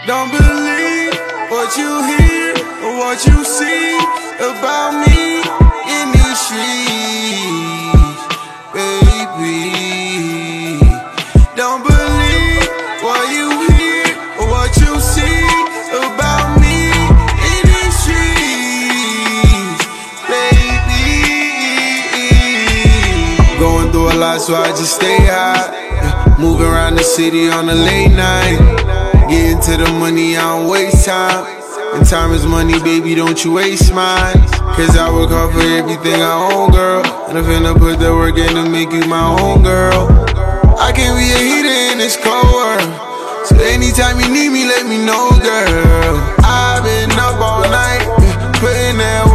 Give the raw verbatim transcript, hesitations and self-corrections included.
Don't believe what you hear or what you see about me in these streets, baby. Don't believe what you hear or what you see about me in these streets, baby. Going through a lot, so I just stay high. Yeah. Moving around the city on a late night. Getting to the money, I don't waste time. And time is money, baby, don't you waste mine. Cause I work hard for everything I own, girl. And I'm finna put the work in to make you my own girl. I can be a heater in this cold world. So anytime you need me, let me know, girl. I've been up all night, putting that